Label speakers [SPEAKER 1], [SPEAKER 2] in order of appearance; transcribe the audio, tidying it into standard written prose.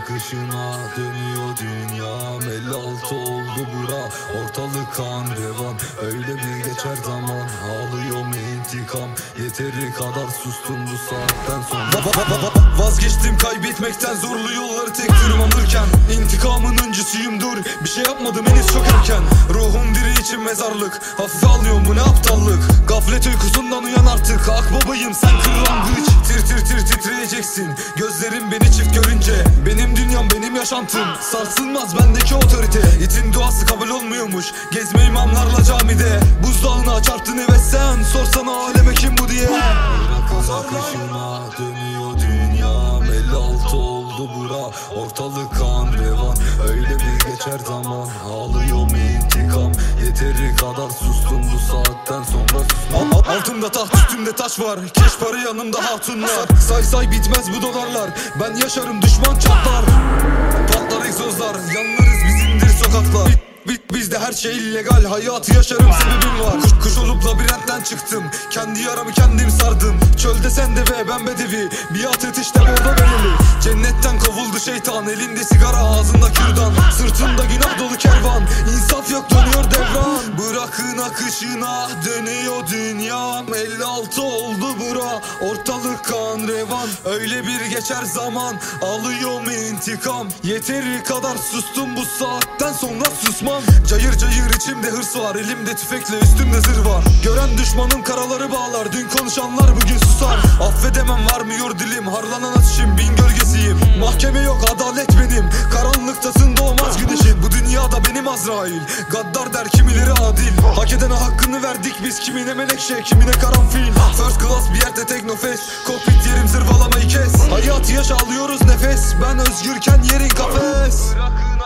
[SPEAKER 1] akışına dönüyor dünyam. 56 oldu bura, ortalık kan revan. Öyle bir geçer zaman, ağlıyorum intikam. Yeteri kadar sustum bu saatten sonra. Vazgeçtim kaybetmekten, zorlu yolları tek tırmanırken. İntikamın öncüsüyüm, dur bir şey yapmadım henüz çok erken. Ruhum diri için mezarlık, hafife alıyorum bu ne aptallık. Gaflet uykusundan uyan artık, akbabayım sen kırlangıç. Tir tir tir titreyeceksin, gözlerim beni çift görünce. Benim dünyam benim yaşantım, sarsılmaz bendeki otorite. İtin duası kabul olmuyormuş, gezme imamlarla camide. Buzdağına çarptın evet sen, sorsana aleme kim bu diye. Irak akışına dönüyor dünyam. 56 oldu bura, ortalık kan revan. Öyle bir geçer zaman, ağlıyorum intikam. Yeteri kadar sustum bu saatten sonra susmam. Altımda taht üstümde taş var, keş para yanımda hatunlar. Say say bitmez bu dolarlar, ben yaşarım düşman çatlar. Patlar egzozlar, yanlarız bizimdir sokaklar. Bizde her şey illegal, hayatı yaşarım sebebim var. Kuş olup labirentten çıktım, kendi yaramı kendim sardım. Çölde sen de ve ben bedevi, biat et işte orada belirli. Cennetten kovuldu şeytan, elinde sigara ağzında kürdan. Sırtında günah dolu kervan, insaf yok dönüyor devran. Bırakın akışına dönüyor dünyam. 56 oldu bura, ortalık kan revan. Öyle bir geçer zaman, alıyorum intikam. Yeteri kadar sustum bu saatten sonra susmam. Cayır cayır içimde hırs var, elimde tüfekle üstümde zırh var. Gören düşmanım karaları bağlar, dün konuşanlar bugün susar. Affedemem varmıyor dilim, harlanan ateşim bin gölgesiyim. Mahkeme yok adalet benim, karanlıktasın doğmaz güneşin. Bu dünyada benim Azrail, gaddar der kimileri adil. Hak edene hakkını verdik biz, kimine menekşe kimine karanfil. First class bir yerde teknofest, kokpit yerim zırvalamayı kes. Hayatı yaşa alıyoruz nefes, ben özgürken yerin kafes. Bırakın